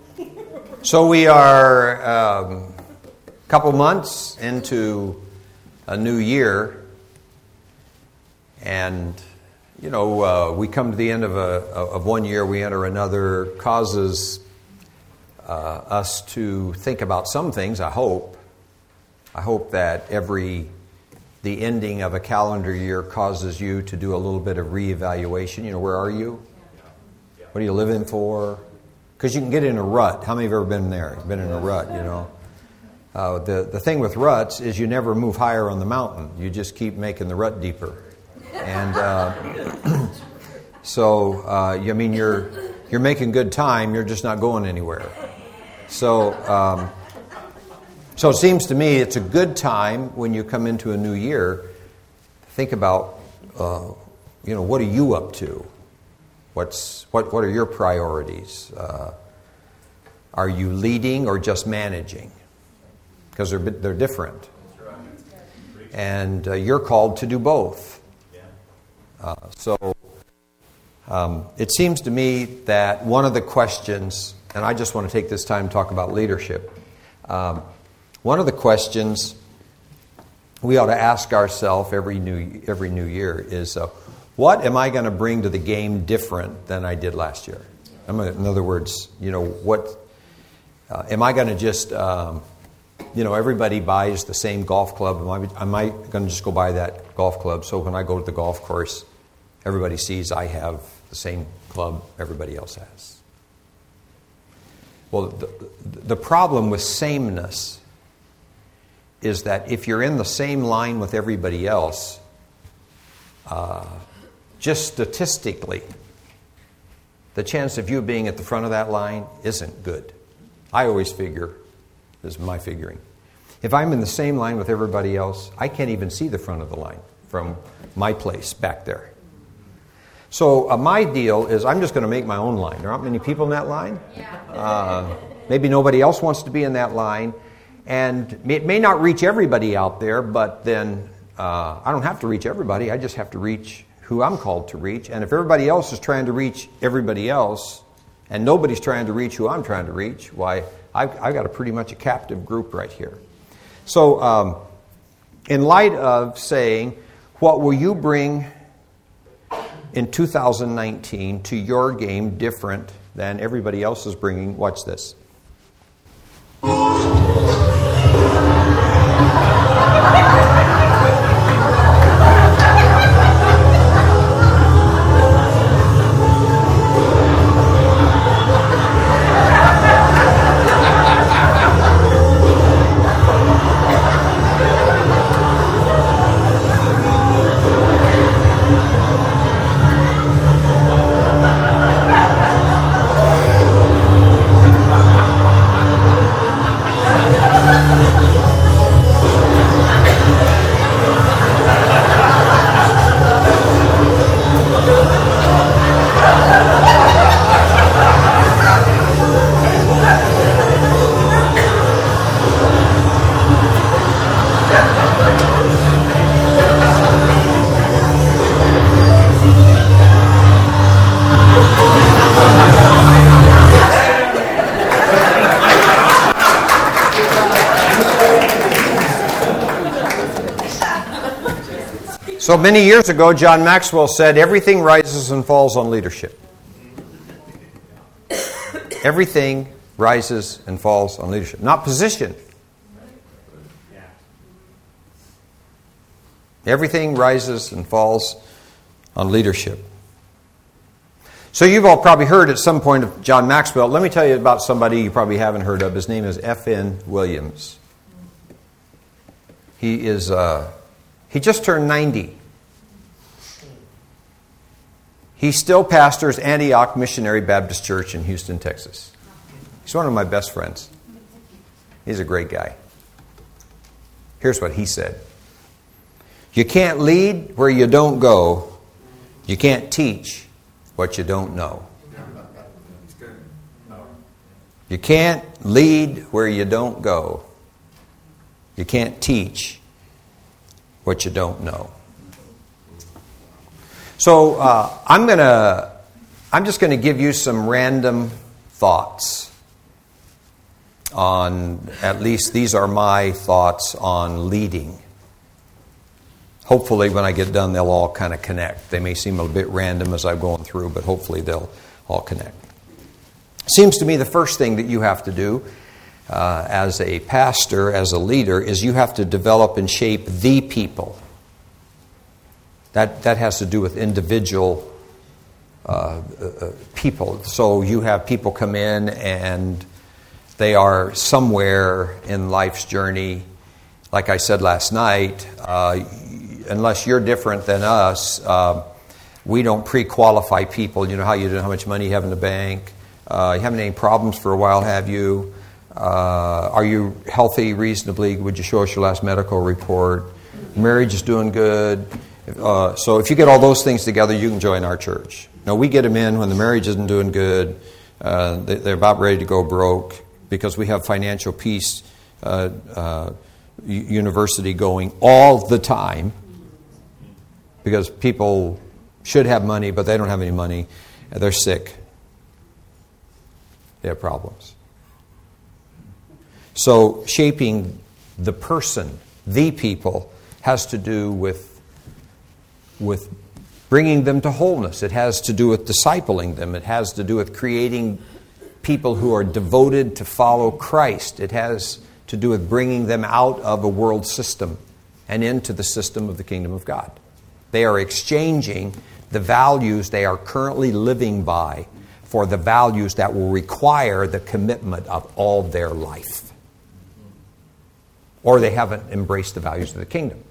So we are a couple months into a new year, and we come to the end of one year, we enter another. Causes us to think about some things. I hope that the ending of a calendar year causes you to do a little bit of reevaluation. Where are you? What are you living for? Because you can get in a rut. How many have ever been there? Been in a rut, The thing with ruts is you never move higher on the mountain. You just keep making the rut deeper. And you're making good time. You're just not going anywhere. So it seems to me it's a good time when you come into a new year to think about, what are you up to? What are your priorities? Are you leading or just managing? Because they're different. And you're called to do both. It seems to me that one of the questions, and I just want to take this time to talk about leadership. One of the questions we ought to ask ourselves every new year is, what am I going to bring to the game different than I did last year? In other words, what am I going to just, everybody buys the same golf club. Am I going to just go buy that golf club so when I go to the golf course, everybody sees I have the same club everybody else has? Well, the problem with sameness is that if you're in the same line with everybody else, just statistically, the chance of you being at the front of that line isn't good. I always figure, this is my figuring, if I'm in the same line with everybody else, I can't even see the front of the line from my place back there. So my deal is I'm just going to make my own line. There aren't many people in that line. Maybe nobody else wants to be in that line. And it may not reach everybody out there, but then I don't have to reach everybody. I just have to reach who I'm called to reach. And if everybody else is trying to reach everybody else, and nobody's trying to reach who I'm trying to reach, why, I've got pretty much a captive group right here. So in light of saying, what will you bring in 2019 to your game different than everybody else is bringing? Watch this. So many years ago, John Maxwell said, everything rises and falls on leadership. Everything rises and falls on leadership. Not position. Everything rises and falls on leadership. So you've all probably heard at some point of John Maxwell. Let me tell you about somebody you probably haven't heard of. His name is F.N. Williams. He just turned 90. He still pastors Antioch Missionary Baptist Church in Houston, Texas. He's one of my best friends. He's a great guy. Here's what he said. You can't lead where you don't go. You can't teach what you don't know. You can't lead where you don't go. You can't teach what you don't know. So I'm just going to give you some random thoughts at least these are my thoughts on leading. Hopefully when I get done, they'll all kind of connect. They may seem a bit random as I'm going through, but hopefully they'll all connect. Seems to me the first thing that you have to do as a pastor, as a leader, is you have to develop and shape the people. That has to do with individual people. So you have people come in and they are somewhere in life's journey. Like I said last night, unless you're different than us, we don't pre-qualify people. You know how you do, how much money you have in the bank. You haven't any problems for a while, have you? Are you healthy reasonably? Would you show us your last medical report? Marriage is doing good. So if you get all those things together, you can join our church. Now, we get them in when the marriage isn't doing good. They're about ready to go broke because we have Financial Peace University going all the time because people should have money, but they don't have any money. They're sick. They have problems. So shaping the person, the people, has to do with bringing them to wholeness. It has to do with discipling them. It has to do with creating people who are devoted to follow Christ. It has to do with bringing them out of a world system and into the system of the kingdom of God. They are exchanging the values they are currently living by for the values that will require the commitment of all their life. Or they haven't embraced the values of the kingdom.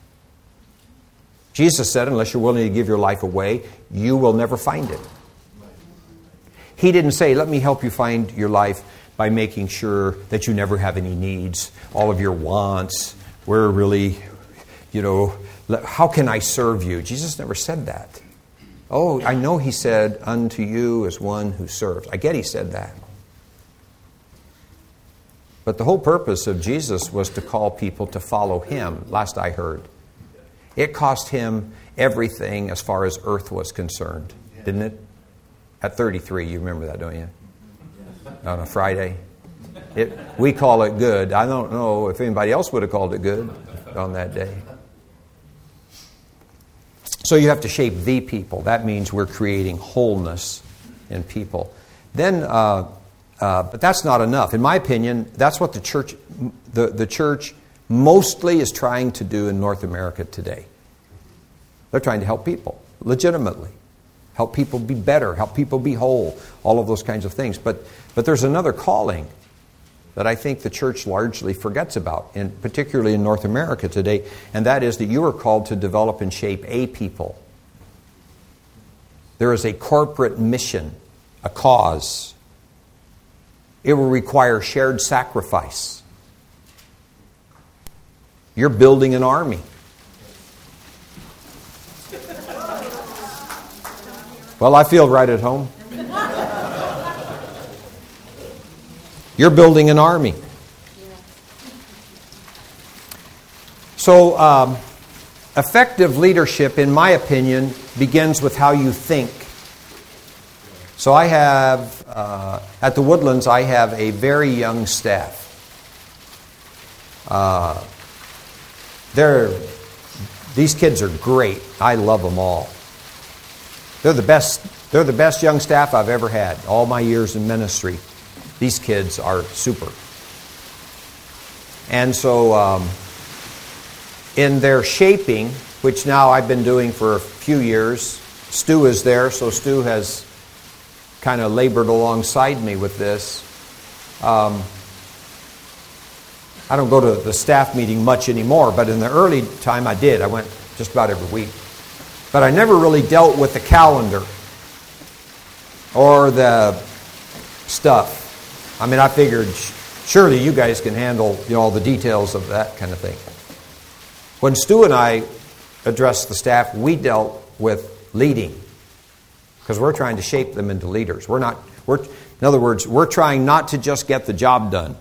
Jesus said, unless you're willing to give your life away, you will never find it. He didn't say, let me help you find your life by making sure that you never have any needs, all of your wants. We're really, how can I serve you? Jesus never said that. Oh, I know he said, unto you as one who serves. I get he said that. But the whole purpose of Jesus was to call people to follow him, last I heard. It cost him everything as far as earth was concerned, didn't it? At 33, you remember that, don't you? On a Friday. We call it good. I don't know if anybody else would have called it good on that day. So you have to shape the people. That means we're creating wholeness in people. Then, but that's not enough. In my opinion, that's what the church mostly is trying to do in North America today. They're trying to help people, legitimately. Help people be better, help people be whole, all of those kinds of things. But there's another calling that I think the church largely forgets about, particularly in North America today, and that is that you are called to develop and shape a people. There is a corporate mission, a cause. It will require shared sacrifice. You're building an army. Well, I feel right at home. You're building an army. So, effective leadership, in my opinion, begins with how you think. So I have, at the Woodlands, I have a very young staff. These kids are great. I love them all. They're the best young staff I've ever had, all my years in ministry. These kids are super. And so in their shaping, which now I've been doing for a few years, Stu is there, so Stu has kind of labored alongside me with this. I don't go to the staff meeting much anymore, but in the early time I did. I went just about every week. But I never really dealt with the calendar or the stuff. I mean, I figured surely you guys can handle all the details of that kind of thing. When Stu and I addressed the staff, we dealt with leading because we're trying to shape them into leaders. In other words, we're trying not to just get the job done.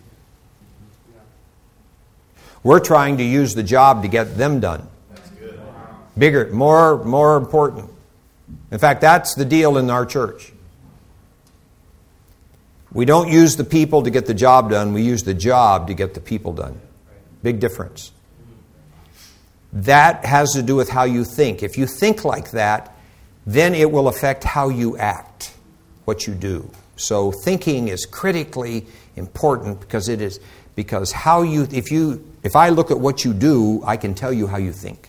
We're trying to use the job to get them done. Bigger, more important. In fact, that's the deal in our church. We don't use the people to get the job done. We use the job to get the people done. Big difference. That has to do with how you think. If you think like that, then it will affect how you act, what you do. So thinking is critically important because it is how you if I look at what you do, I can tell you how you think.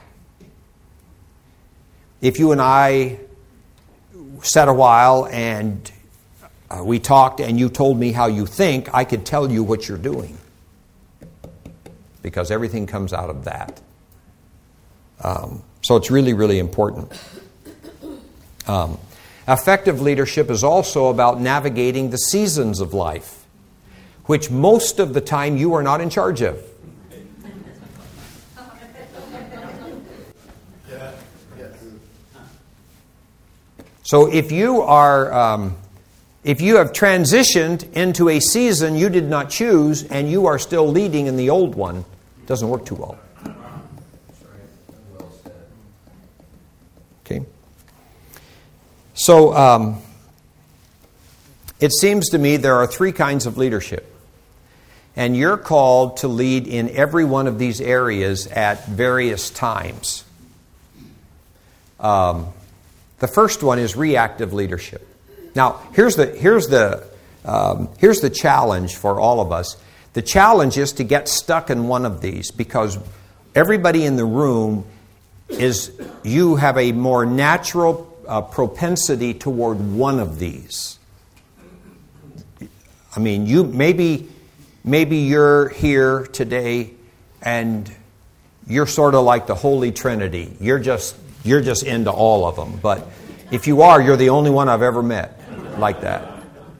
If you and I sat a while and we talked and you told me how you think, I could tell you what you're doing. Because everything comes out of that. So it's really, really important. Effective leadership is also about navigating the seasons of life, which most of the time you are not in charge of. So if you have transitioned into a season you did not choose and you are still leading in the old one, it doesn't work too well. Okay. So it seems to me there are three kinds of leadership. And you're called to lead in every one of these areas at various times. The first one is reactive leadership. Now, here's the challenge for all of us. The challenge is to get stuck in one of these because everybody in the room you have a more natural propensity toward one of these. I mean, maybe you're here today and you're sort of like the Holy Trinity. You're just into all of them. But if you are, you're the only one I've ever met like that.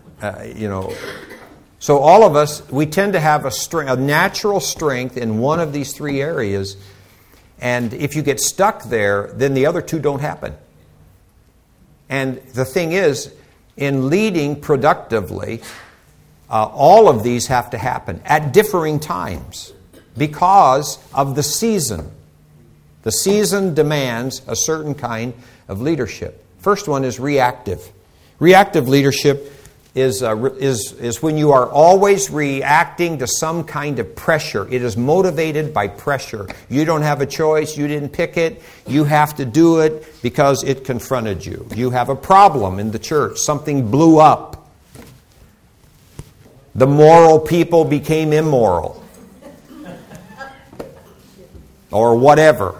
So all of us, we tend to have a natural strength in one of these three areas. And if you get stuck there, then the other two don't happen. And the thing is, in leading productively, all of these have to happen at differing times because of the season. The season demands a certain kind of leadership. First one is reactive. Reactive leadership is when you are always reacting to some kind of pressure. It is motivated by pressure. You don't have a choice. You didn't pick it. You have to do it because it confronted you. You have a problem in the church. Something blew up. The moral people became immoral. Or whatever.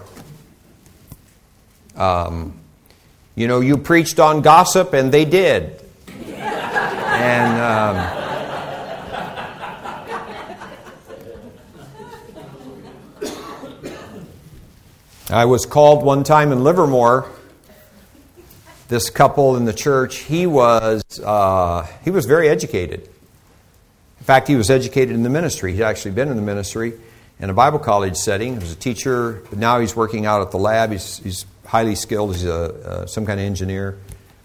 You preached on gossip and they did. And I was called one time in Livermore. This couple in the church, he was very educated. In fact, he was educated in the ministry. He'd actually been in the ministry in a Bible college setting. He was a teacher, but now he's working out at the lab. He's highly skilled. He's some kind of engineer,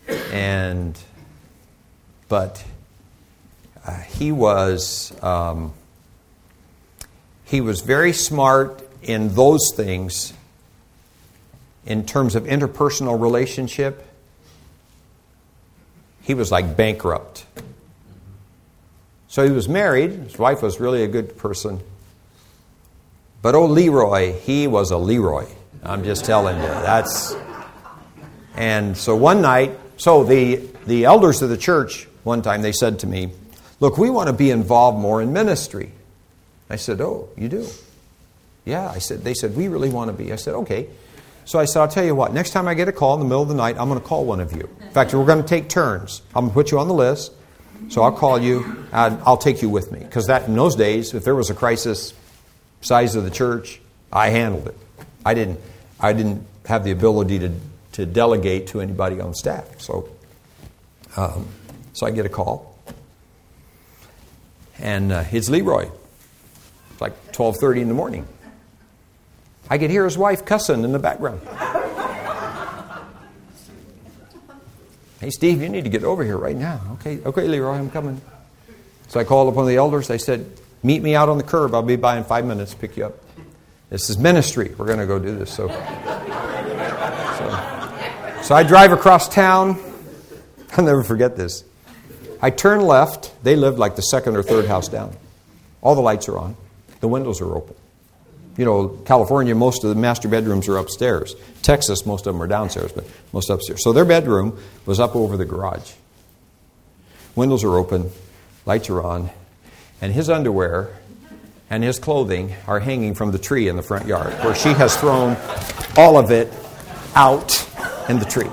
but he was very smart in those things. In terms of interpersonal relationship, he was like bankrupt. So he was married. His wife was really a good person. But Leroy, he was a Leroy. I'm just telling you. And so one night, the elders of the church, one time they said to me, "Look, we want to be involved more in ministry." I said, "Oh, you do?" "Yeah." They said, "We really want to be." I said, "Okay." So I said, "I'll tell you what, next time I get a call in the middle of the night, I'm going to call one of you. In fact, we're going to take turns. I'm going to put you on the list. So I'll call you and I'll take you with me." Because in those days, if there was a crisis size of the church, I handled it. I didn't have the ability to delegate to anybody on staff. So I get a call. And it's Leroy. It's like 12:30 in the morning. I could hear his wife cussing in the background. "Hey, Steve, you need to get over here right now." Okay, Leroy, I'm coming. So I called up one of the elders. They said, "Meet me out on the curb. I'll be by in 5 minutes to pick you up. This is ministry. We're going to go do this." So I drive across town. I'll never forget this. I turn left. They lived like the second or third house down. All the lights are on. The windows are open. You know, California, most of the master bedrooms are upstairs. Texas, most of them are downstairs, but most upstairs. So their bedroom was up over the garage. Windows are open. Lights are on. And his underwear and his clothing are hanging from the tree in the front yard, where she has thrown all of it out in the tree.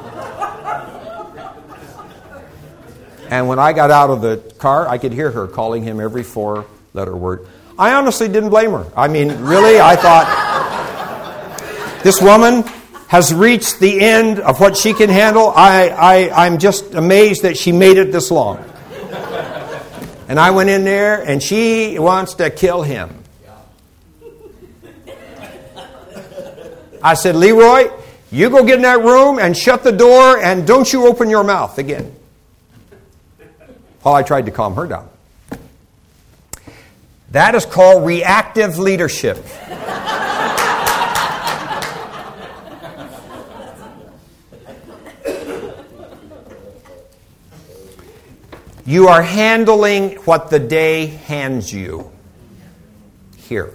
And when I got out of the car, I could hear her calling him every 4-letter word. I honestly didn't blame her. I mean, really, I thought, this woman has reached the end of what she can handle. I'm just amazed that she made it this long. And I went in there, and she wants to kill him. I said, Leroy, you go get in that room and shut the door, and don't you open your mouth again. While I tried to calm her down. That is called reactive leadership. You are handling what the day hands you here.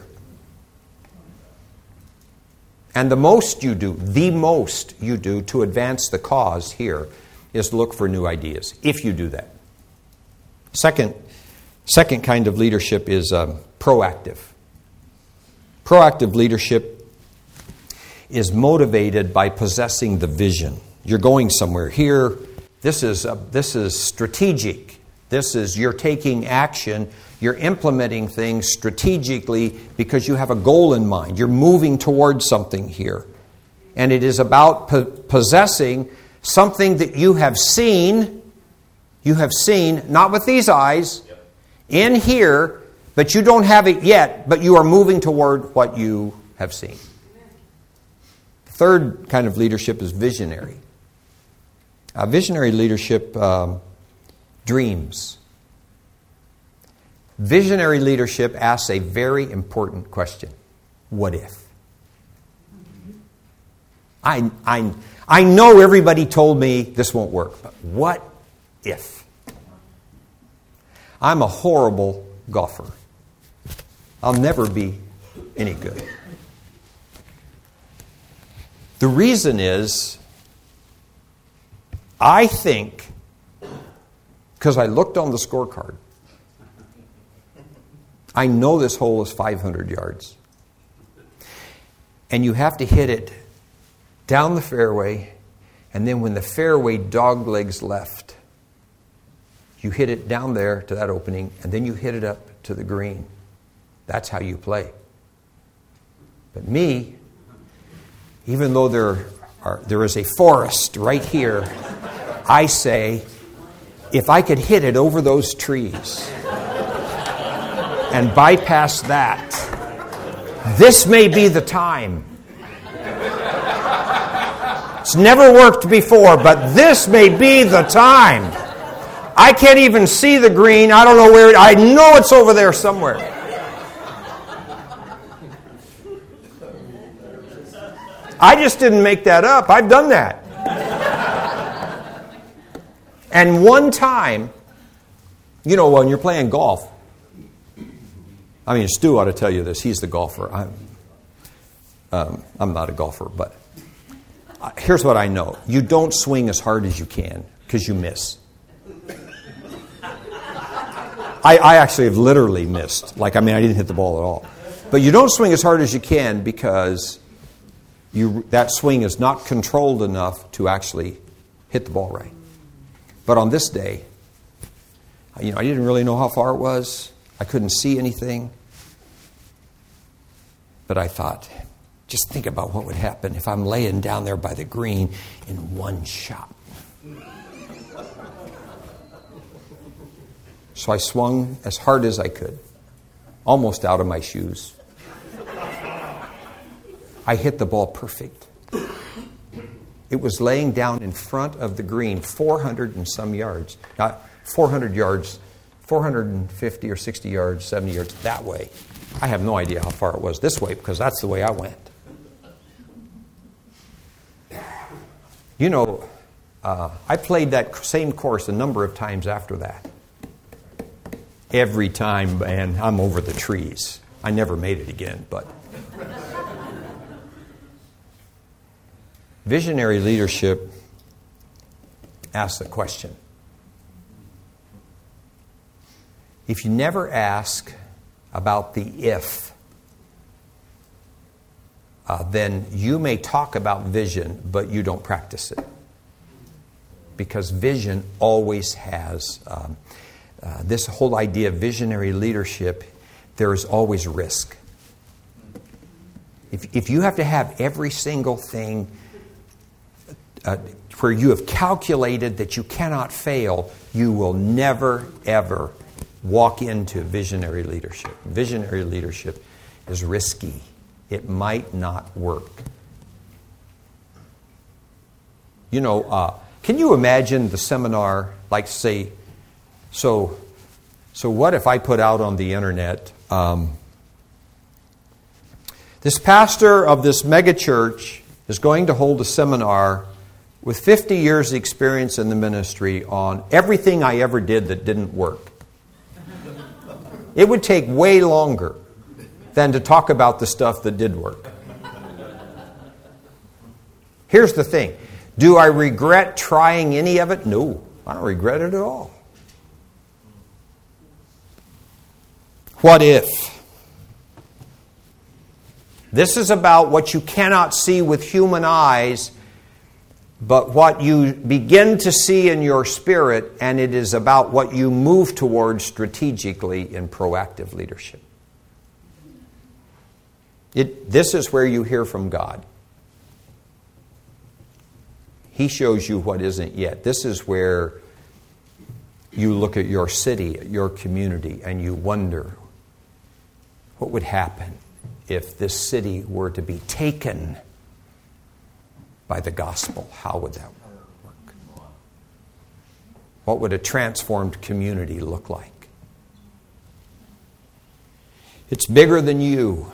And the most you do to advance the cause here is look for new ideas, if you do that. Second kind of leadership is proactive. Proactive leadership is motivated by possessing the vision. You're going somewhere here. This is strategic. This is you're taking action. You're implementing things strategically because you have a goal in mind. You're moving towards something here. And it is about possessing something that you have seen. You have seen, not with these eyes, in here, but you don't have it yet, but you are moving toward what you have seen. The third kind of leadership is visionary. Visionary leadership dreams. Visionary leadership asks a very important question. What if? I know everybody told me this won't work, but what if? I'm a horrible golfer. I'll never be any good. The reason is, I think, because I looked on the scorecard, I know this hole is 500 yards. And you have to hit it down the fairway, and then when the fairway doglegs left, you hit it down there to that opening, and then you hit it up to the green. That's how you play. But me, even though there is a forest right here, I say, if I could hit it over those trees and bypass that, this may be the time. It's never worked before, but this may be the time. I can't even see the green. I don't know where. I know it's over there somewhere. I just didn't make that up. I've done that. And one time, you know, when you're playing golf, I mean, Stu ought to tell you this. He's the golfer. I'm not a golfer, but here's what I know. You don't swing as hard as you can because you miss. I actually have literally missed. I didn't hit the ball at all. But you don't swing as hard as you can because that swing is not controlled enough to actually hit the ball right. But on this day, I didn't really know how far it was. I couldn't see anything. But I thought, just think about what would happen if I'm laying down there by the green in one shot. So I swung as hard as I could, almost out of my shoes. I hit the ball perfect. It was laying down in front of the green, 400 and some yards. Not 400 yards, 450 or 60 yards, 70 yards that way. I have no idea how far it was this way because that's the way I went. I played that same course a number of times after that. every time, and I'm over the trees. I never made it again, but... Visionary leadership asks the question. If you never ask about the if, then you may talk about vision, but you don't practice it. Because vision always has this whole idea of visionary leadership, there is always risk. If you have to have every single thing where you have calculated that you cannot fail, you will never, ever walk into visionary leadership. Visionary leadership is risky. It might not work. You know, can you imagine the seminar, like say, so what if I put out on the internet, this pastor of this megachurch is going to hold a seminar with 50 years experience in the ministry on everything I ever did that didn't work. It would take way longer than to talk about the stuff that did work. Here's the thing. Do I regret trying any of it? No, I don't regret it at all. What if? This is about what you cannot see with human eyes, but what you begin to see in your spirit, and it is about what you move towards strategically in proactive leadership. This is where you hear from God. He shows you what isn't yet. This is where you look at your city, your community, and you wonder, what would happen if this city were to be taken by the gospel? How would that work? What would a transformed community look like? It's bigger than you.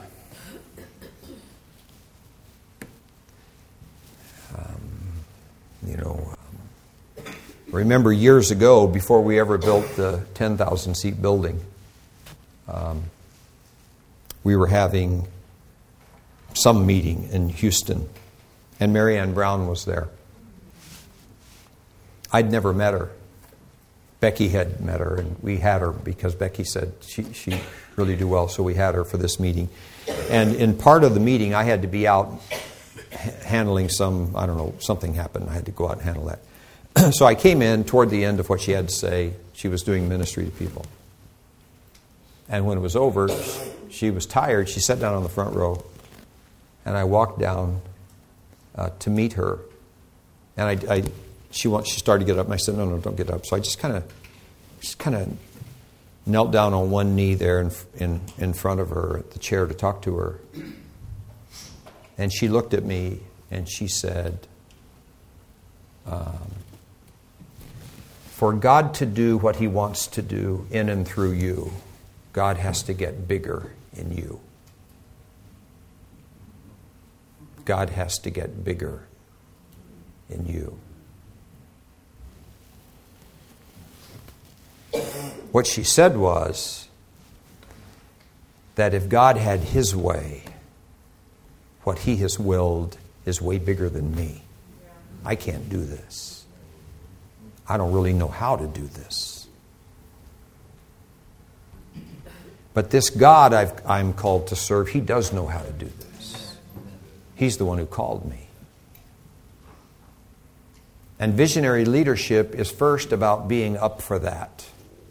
Remember years ago, before we ever built the 10,000 seat building, we were having some meeting in Houston, and Mary Ann Brown was there. I'd never met her. Becky had met her, and we had her because Becky said she really do well, so we had her for this meeting. And in part of the meeting, I had to be out handling something happened. I had to go out and handle that. So I came in toward the end of what she had to say. She was doing ministry to people. And when it was over, she was tired. She sat down on the front row. And I walked down to meet her. And she started to get up. And I said, no, don't get up. So I just kind of knelt down on one knee there in front of her at the chair to talk to her. And she looked at me and she said, for God to do what He wants to do in and through you, God has to get bigger in you. God has to get bigger in you. What she said was that if God had His way, what He has willed is way bigger than me. I can't do this. I don't really know how to do this. But this God I'm called to serve, He does know how to do this. He's the one who called me. And visionary leadership is first about being up for that.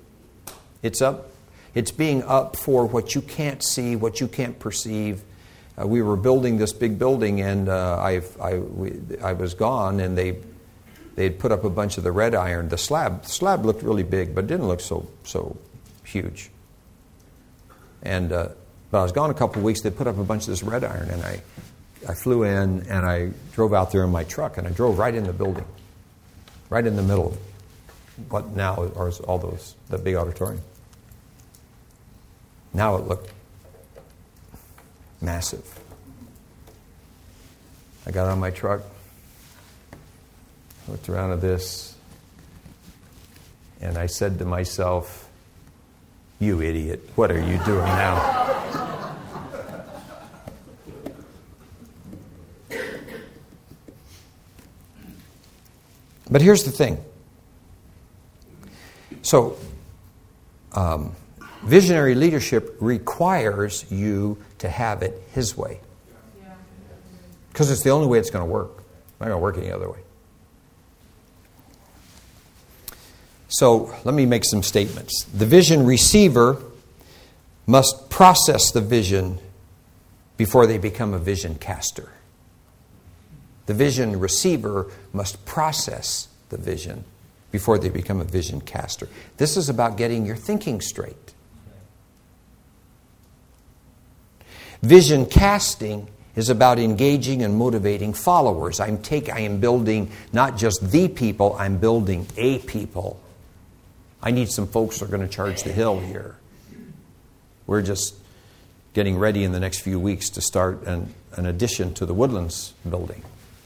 It's being up for what you can't see, what you can't perceive. We were building this big building, and I was gone, and they'd put up a bunch of the red iron. The slab looked really big, but it didn't look so huge. And but I was gone a couple of weeks. They put up a bunch of this red iron, and I flew in, and I drove out there in my truck, and I drove right in the building, right in the middle of what now are all the big auditorium. Now it looked massive. I got on my truck, looked around at this, and I said to myself, You idiot. What are you doing now? But here's the thing. So, visionary leadership requires you to have it His way. Because it's the only way it's going to work. It's not going to work any other way. So, let me make some statements. The vision receiver must process the vision before they become a vision caster. The vision receiver must process the vision before they become a vision caster. This is about getting your thinking straight. Vision casting is about engaging and motivating followers. I am building not just the people, I'm building a people. I need some folks who are going to charge the hill here. We're just getting ready in the next few weeks to start an addition to the Woodlands building.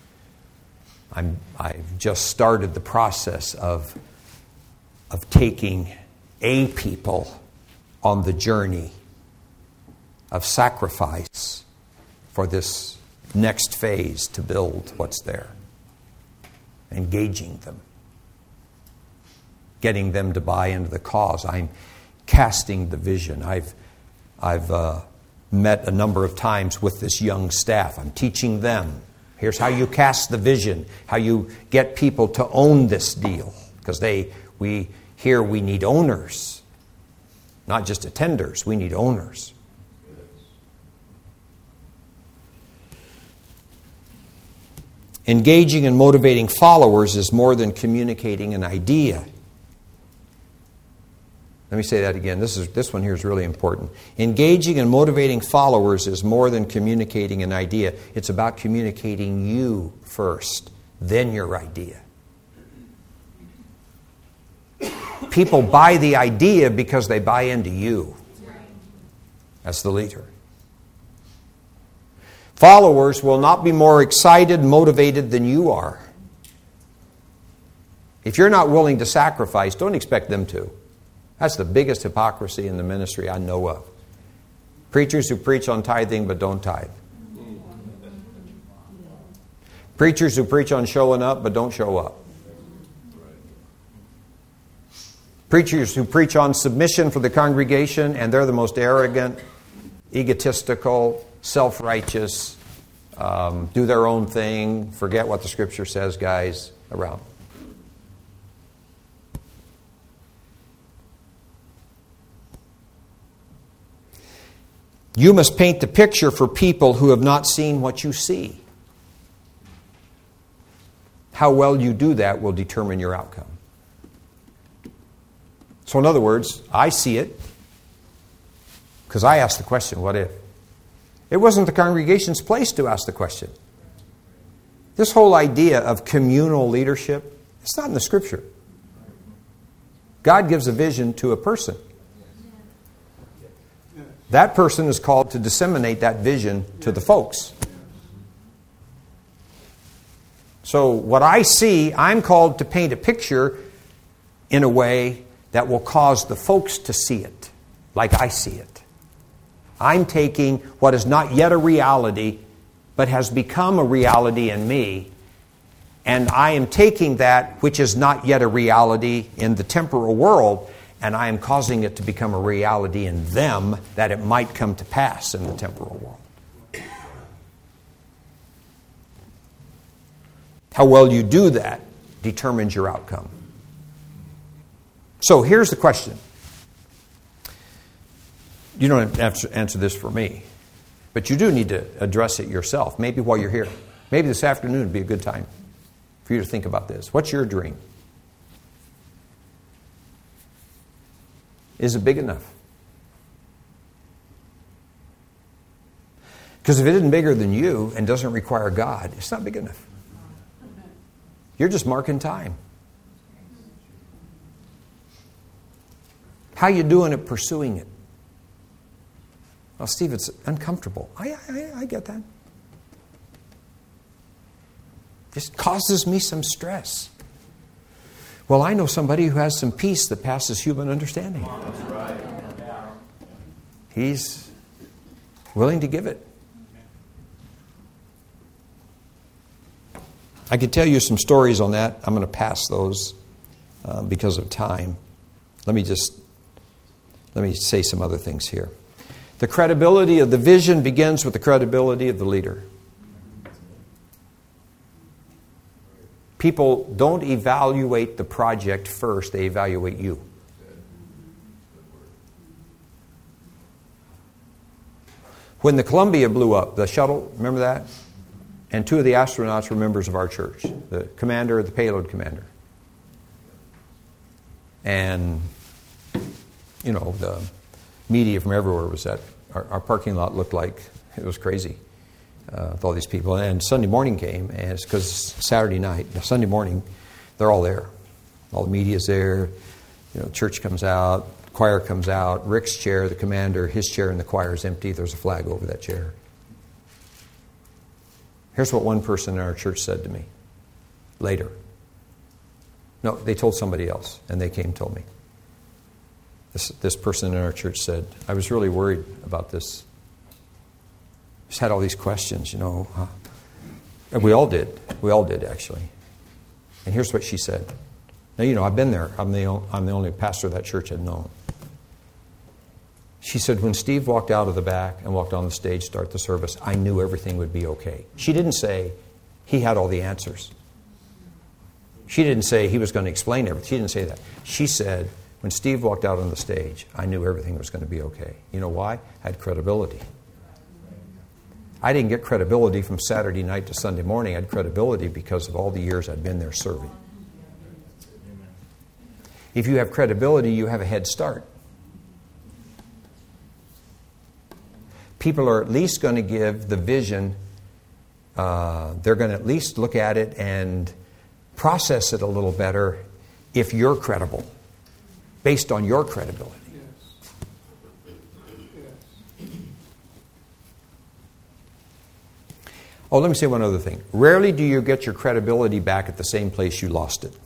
I've just started the process of taking a people on the journey of sacrifice for this next phase to build what's there. Engaging them. Getting them to buy into the cause. I'm casting the vision. I've met a number of times with this young staff. I'm teaching them. Here's how you cast the vision, how you get people to own this deal. Because we need owners, not just attenders. We need owners. Engaging and motivating followers is more than communicating an idea. Let me say that again. This one here is really important. Engaging and motivating followers is more than communicating an idea. It's about communicating you first, then your idea. People buy the idea because they buy into you as the leader. Followers will not be more excited, motivated than you are. If you're not willing to sacrifice, don't expect them to. That's the biggest hypocrisy in the ministry I know of. Preachers who preach on tithing but don't tithe. Preachers who preach on showing up but don't show up. Preachers who preach on submission for the congregation and they're the most arrogant, egotistical, self-righteous, do their own thing, forget what the Scripture says, guys, around. You must paint the picture for people who have not seen what you see. How well you do that will determine your outcome. So in other words, I see it because I asked the question, what if? It wasn't the congregation's place to ask the question. This whole idea of communal leadership, it's not in the Scripture. God gives a vision to a person. That person is called to disseminate that vision to the folks. So what I see, I'm called to paint a picture in a way that will cause the folks to see it like I see it. I'm taking what is not yet a reality, but has become a reality in me, and I am taking that which is not yet a reality in the temporal world, and I am causing it to become a reality in them that it might come to pass in the temporal world. How well you do that determines your outcome. So here's the question. You don't have to answer this for me, but you do need to address it yourself, maybe while you're here. Maybe this afternoon would be a good time for you to think about this. What's your dream? Is it big enough? Because if it isn't bigger than you and doesn't require God, it's not big enough. You're just marking time. How you doing at pursuing it? Well, Steve, it's uncomfortable. I get that. Just causes me some stress. Well, I know somebody who has some peace that passes human understanding. He's willing to give it. I could tell you some stories on that. I'm going to pass those because of time. Let me say some other things here. The credibility of the vision begins with the credibility of the leader. People don't evaluate the project first, they evaluate you. When the Columbia blew up, the shuttle, remember that? And 2 of the astronauts were members of our church, the commander, the payload commander. And, the media from everywhere was at our parking lot. Looked like it was crazy with all these people. And Sunday morning came, and it's because Saturday night, Sunday morning, they're all there. All the media's there. Church comes out, choir comes out. Rick's chair, the commander, his chair in the choir is empty. There's a flag over that chair. Here's what one person in our church said to me later. No, they told somebody else, and they came and told me. This person in our church said, I was really worried about this. Just had all these questions, And we all did. We all did, actually. And here's what she said. Now, I've been there. I'm the only pastor that church had known. She said, when Steve walked out of the back and walked on the stage to start the service, I knew everything would be okay. She didn't say he had all the answers. She didn't say he was going to explain everything. She didn't say that. She said, when Steve walked out on the stage, I knew everything was going to be okay. You know why? I had credibility. I didn't get credibility from Saturday night to Sunday morning. I had credibility because of all the years I'd been there serving. If you have credibility, you have a head start. People are at least going to give the vision, they're going to at least look at it and process it a little better if you're credible, based on your credibility. Oh, let me say one other thing. Rarely do you get your credibility back at the same place you lost it.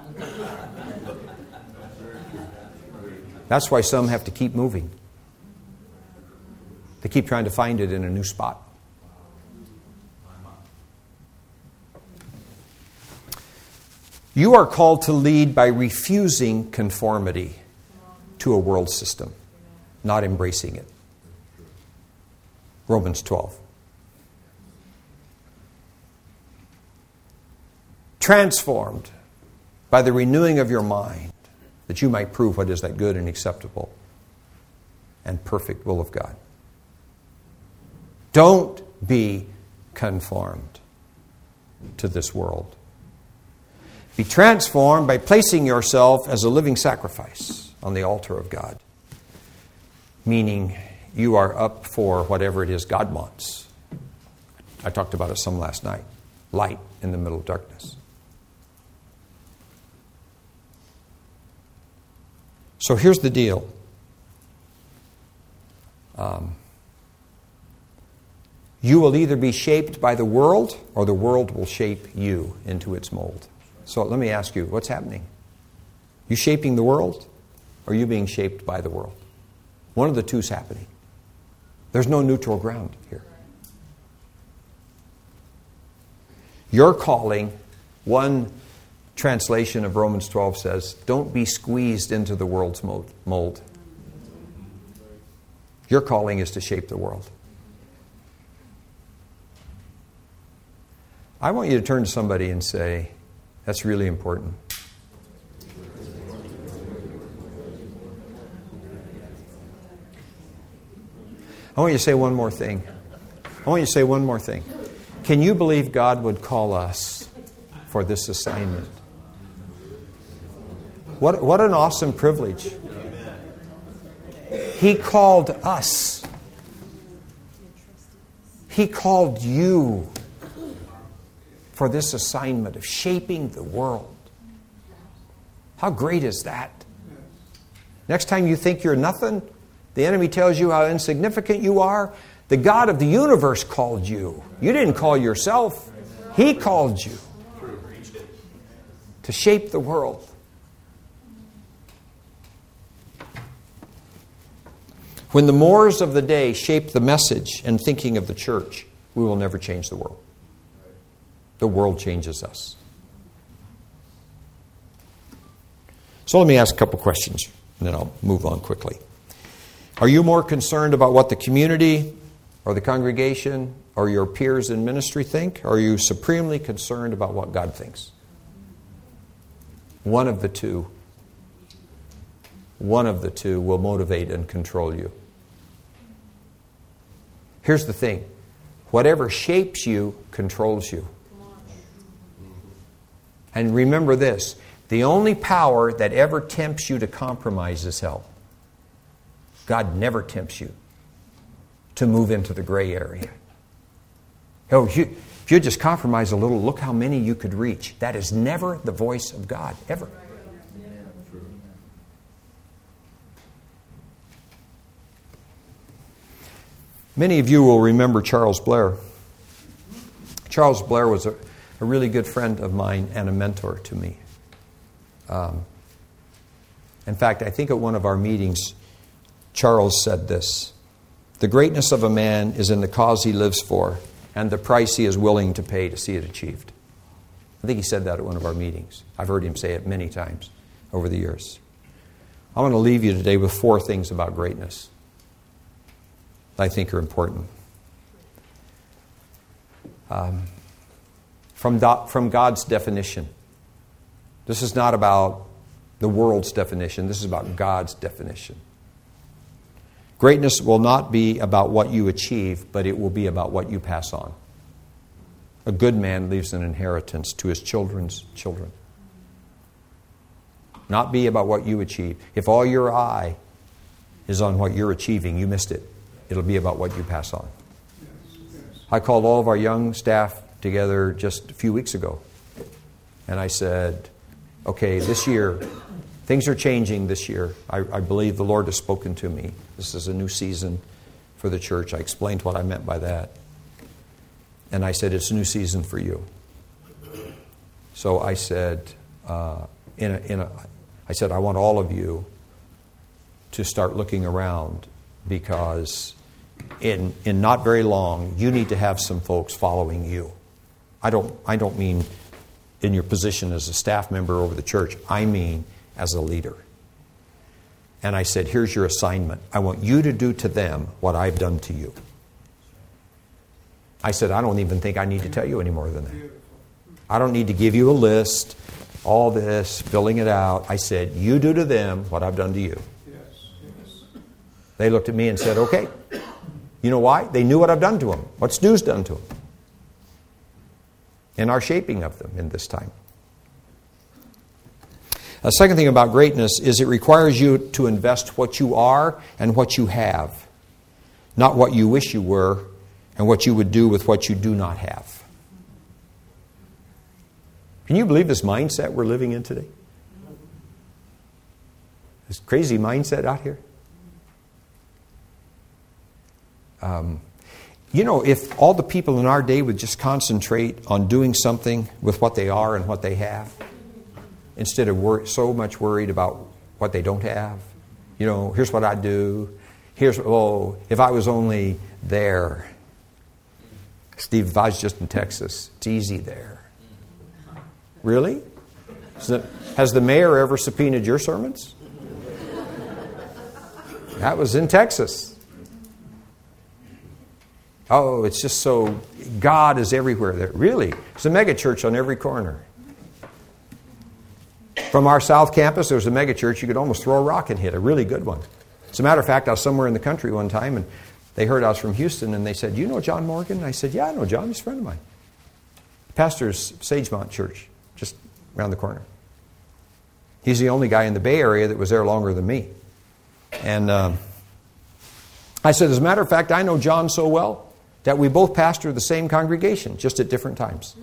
That's why some have to keep moving. They keep trying to find it in a new spot. You are called to lead by refusing conformity to a world system, not embracing it. Romans 12. Transformed by the renewing of your mind, that you might prove what is that good and acceptable and perfect will of God. Don't be conformed to this world. Be transformed by placing yourself as a living sacrifice on the altar of God. Meaning you are up for whatever it is God wants. I talked about it some last night. Light in the middle of darkness. So here's the deal. You will either be shaped by the world or the world will shape you into its mold. So let me ask you, what's happening? You shaping the world or are you being shaped by the world? One of the two is happening. There's no neutral ground here. Your calling, one translation of Romans 12 says, don't be squeezed into the world's mold. Your calling is to shape the world. I want you to turn to somebody and say, that's really important. I want you to say one more thing. Can you believe God would call us for this assignment? What an awesome privilege. He called us. He called you for this assignment of shaping the world. How great is that? Next time you think you're nothing, the enemy tells you how insignificant you are, the God of the universe called you. You didn't call yourself. He called you to shape the world. When the mores of the day shape the message and thinking of the church, we will never change the world. The world changes us. So let me ask a couple questions, and then I'll move on quickly. Are you more concerned about what the community or the congregation or your peers in ministry think? Or are you supremely concerned about what God thinks? One of the two. One of the two will motivate and control you. Here's the thing. Whatever shapes you controls you. And remember this. The only power that ever tempts you to compromise is hell. God never tempts you to move into the gray area. Oh, if you just compromise a little, look how many you could reach. That is never the voice of God, ever. Many of you will remember Charles Blair. Charles Blair was a really good friend of mine and a mentor to me. In fact, I think at one of our meetings, Charles said this: "The greatness of a man is in the cause he lives for and the price he is willing to pay to see it achieved." I think he said that at one of our meetings. I've heard him say it many times over the years. I want to leave you today with 4 things about greatness that I think are important. From God's definition. This is not about the world's definition. This is about God's definition. Greatness will not be about what you achieve, but it will be about what you pass on. A good man leaves an inheritance to his children's children. Not be about what you achieve. If all your eye is on what you're achieving, you missed it. It'll be about what you pass on. I called all of our young staff together just a few weeks ago. And I said, okay, this year, things are changing this year. I believe the Lord has spoken to me. This is a new season for the church. I explained what I meant by that. And I said, it's a new season for you. So I said, I said, I want all of you to start looking around, because in not very long, you need to have some folks following you. I don't mean in your position as a staff member over the church. I mean as a leader. And I said, here's your assignment. I want you to do to them what I've done to you. I said, I don't even think I need to tell you any more than that. I don't need to give you a list, all this, filling it out. I said, you do to them what I've done to you. They looked at me and said, okay. You know why? They knew what I've done to them. What Stu's done to them. In our shaping of them in this time. A second thing about greatness is it requires you to invest what you are and what you have. Not what you wish you were and what you would do with what you do not have. Can you believe this mindset we're living in today? This crazy mindset out here? If all the people in our day would just concentrate on doing something with what they are and what they have, instead of so much worried about what they don't have. Here's what I do. If I was only there. Steve, if I was just in Texas, it's easy there. Really? Has the mayor ever subpoenaed your sermons? That was in Texas. Oh, it's just so, God is everywhere there. Really? There's a mega church on every corner. From our South Campus, there was a mega church you could almost throw a rock and hit, a really good one. As a matter of fact, I was somewhere in the country one time, and they heard I was from Houston, and they said, you know John Morgan? And I said, yeah, I know John. He's a friend of mine. Pastor's Sagemont Church, just around the corner. He's the only guy in the Bay Area that was there longer than me. And I said, as a matter of fact, I know John so well that we both pastor the same congregation, just at different times.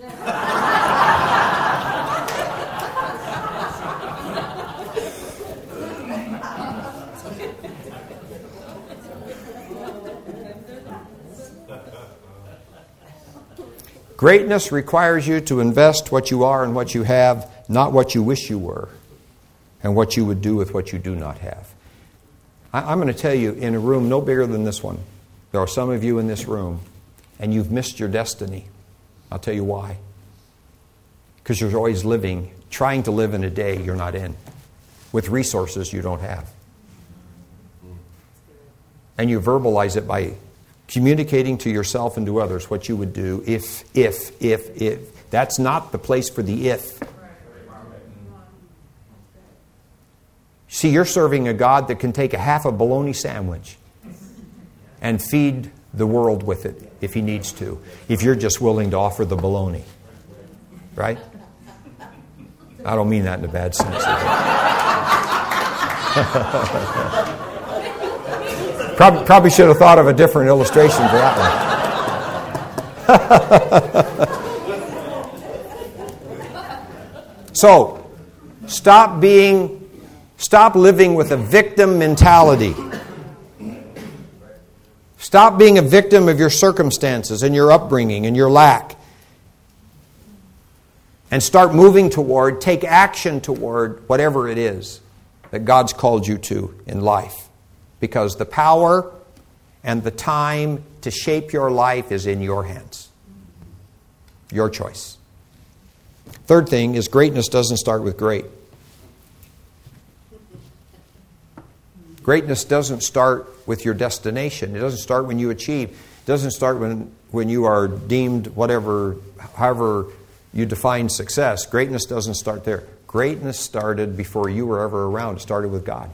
Greatness requires you to invest what you are and what you have, not what you wish you were, and what you would do with what you do not have. I'm going to tell you, in a room no bigger than this one, there are some of you in this room, and you've missed your destiny. I'll tell you why. Because you're always trying to live in a day you're not in, with resources you don't have. And you verbalize it by communicating to yourself and to others what you would do if. That's not the place for the if. See, you're serving a God that can take a half a bologna sandwich and feed the world with it if He needs to, if you're just willing to offer the bologna. Right? I don't mean that in a bad sense. Probably should have thought of a different illustration for that one. So, stop living with a victim mentality. Stop being a victim of your circumstances and your upbringing and your lack. And start moving take action toward whatever it is that God's called you to in life. Because the power and the time to shape your life is in your hands. Your choice. Third thing is greatness doesn't start with great. Greatness doesn't start with your destination. It doesn't start when you achieve. It doesn't start when you are deemed however you define success. Greatness doesn't start there. Greatness started before you were ever around. It started with God.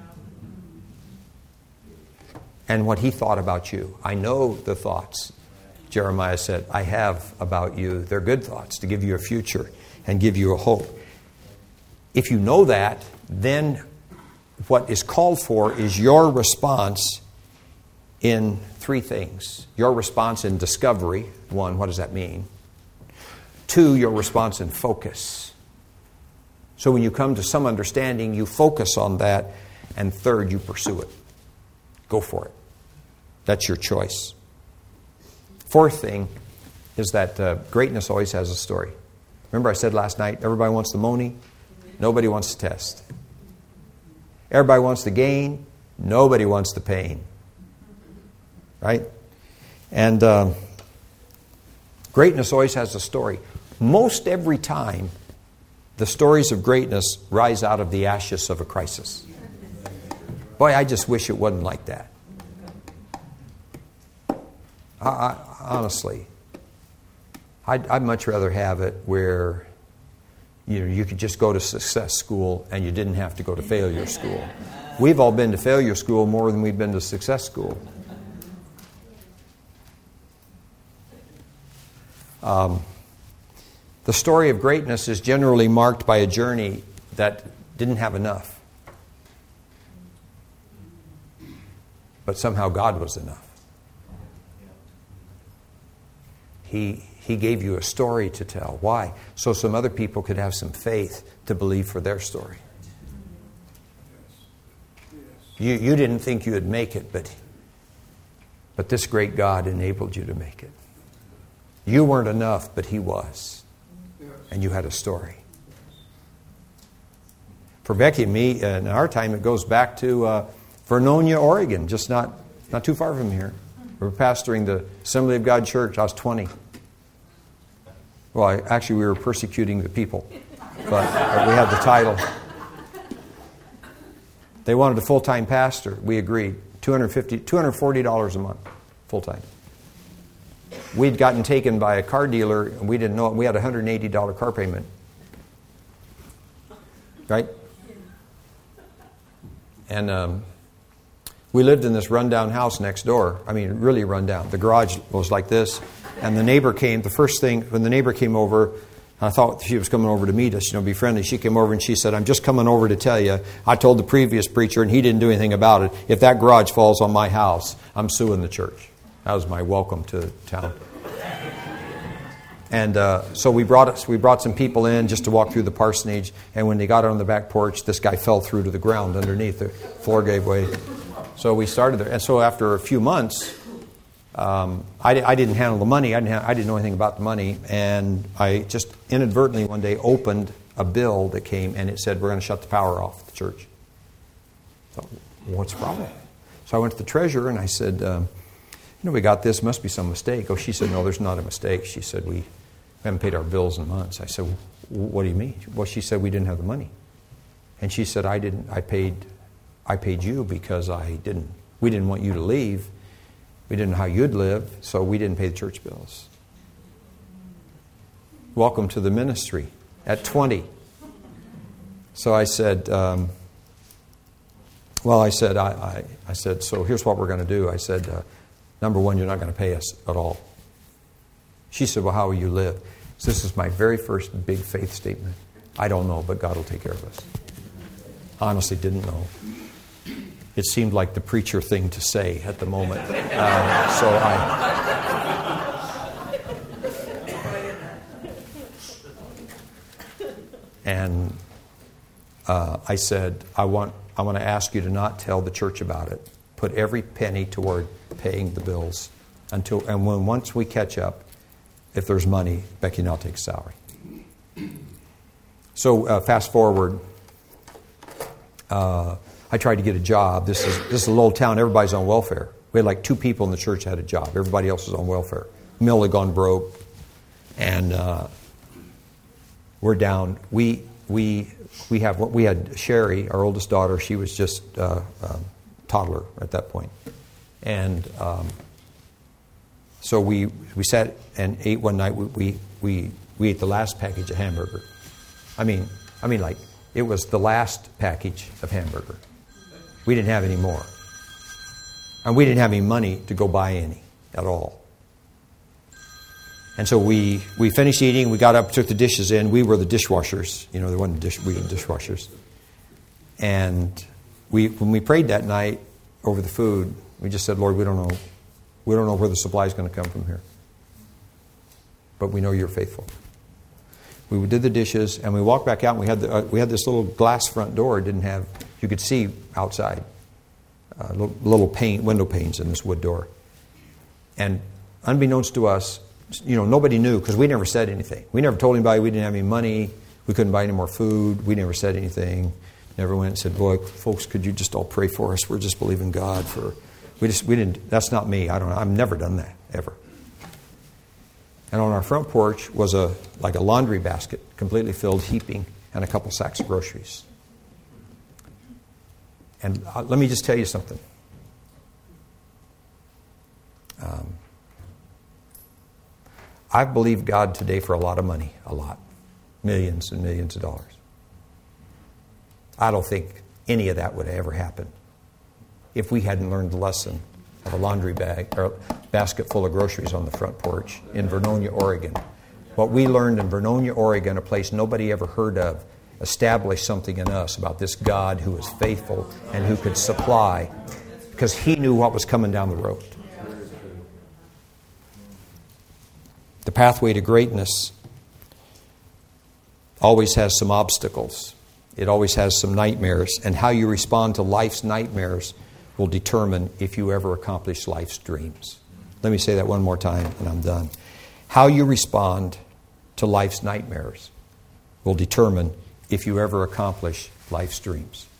And what He thought about you. I know the thoughts, Jeremiah said, I have about you. They're good thoughts to give you a future and give you a hope. If you know that, then what is called for is your response in three things. Your response in discovery. One, what does that mean? Two, your response in focus. So when you come to some understanding, you focus on that. And third, you pursue it. Go for it. That's your choice. Fourth thing is that greatness always has a story. Remember I said last night, everybody wants the money, nobody wants the test. Everybody wants the gain, nobody wants the pain. Right? And greatness always has a story. Most every time, the stories of greatness rise out of the ashes of a crisis. Boy, I just wish it wasn't like that. Honestly, I'd much rather have it where you could just go to success school and you didn't have to go to failure school. We've all been to failure school more than we've been to success school. The story of greatness is generally marked by a journey that didn't have enough. But somehow God was enough. He gave you a story to tell. Why? So some other people could have some faith to believe for their story. You didn't think you would make it, but this great God enabled you to make it. You weren't enough, but He was. And you had a story. For Becky and me, in our time, it goes back to Vernonia, Oregon, just not too far from here. We were pastoring the Assembly of God Church. I was 20. Well, actually, we were persecuting the people, but we had the title. They wanted a full-time pastor. We agreed. $240 a month, full-time. We'd gotten taken by a car dealer, and we didn't know it. We had a $180 car payment. Right? And we lived in this rundown house next door. I mean, really rundown. The garage was like this. And the neighbor came, the first thing, when the neighbor came over, I thought she was coming over to meet us, be friendly. She came over and she said, I'm just coming over to tell you, I told the previous preacher and he didn't do anything about it. If that garage falls on my house, I'm suing the church. That was my welcome to town. And so we brought some people in just to walk through the parsonage. And when they got on the back porch, this guy fell through to the ground underneath. The floor gave way. So we started there. And so after a few months, I didn't handle the money. I didn't know anything about the money. And I just inadvertently one day opened a bill that came, and it said, we're going to shut the power off the church. So, what's the problem? So I went to the treasurer and I said, we got this, must be some mistake. Oh, she said, no, there's not a mistake. She said, we haven't paid our bills in months. I said, what do you mean? Well, she said, we didn't have the money. And she said, I paid you because we didn't want you to leave. We didn't know how you'd live, so we didn't pay the church bills. Welcome to the ministry at 20. So I said, I said, so here's what we're going to do. I said, number one, you're not going to pay us at all. She said, well, how will you live? So this is my very first big faith statement. I don't know, but God will take care of us. I honestly didn't know. It seemed like the preacher thing to say at the moment. I said, I want to ask you to not tell the church about it. Put every penny toward paying the bills once we catch up, if there's money, Becky and I'll take salary. So fast forward, I tried to get a job. This is a little town. Everybody's on welfare. We had like 2 people in the church that had a job. Everybody else was on welfare. Mill had gone broke, and we're down. We had Sherry, our oldest daughter. She was just a toddler at that point, and so we sat and ate one night. We ate the last package of hamburger. I mean, like it was the last package of hamburger. We didn't have any more, and we didn't have any money to go buy any at all. And so we finished eating. We got up, took the dishes in. We were the dishwashers. There wasn't we were the dishwashers. And when we prayed that night over the food, we just said, Lord, we don't know where the supply is going to come from here, but we know you're faithful. We did the dishes, and we walked back out, and we had this little glass front door. It didn't have, you could see outside, little window panes in this wood door. And unbeknownst to us, nobody knew because we never said anything. We never told anybody we didn't have any money. We couldn't buy any more food. We never said anything. Never went and said, boy, folks, could you just all pray for us? We're just believing God for, we didn't, that's not me. I don't know. I've never done that, ever. And on our front porch was like a laundry basket, completely filled, heaping, and a couple sacks of groceries. And let me just tell you something. I've believed God today for a lot of money, a lot. Millions and millions of dollars. I don't think any of that would have ever happened if we hadn't learned the lesson of a laundry bag or basket full of groceries on the front porch in Vernonia, Oregon. What we learned in Vernonia, Oregon, a place nobody ever heard of, established something in us about this God who is faithful and who could supply because He knew what was coming down the road. The pathway to greatness always has some obstacles. It always has some nightmares. And how you respond to life's nightmares will determine if you ever accomplish life's dreams. Let me say that one more time and I'm done. How you respond to life's nightmares will determine if you ever accomplish life's dreams.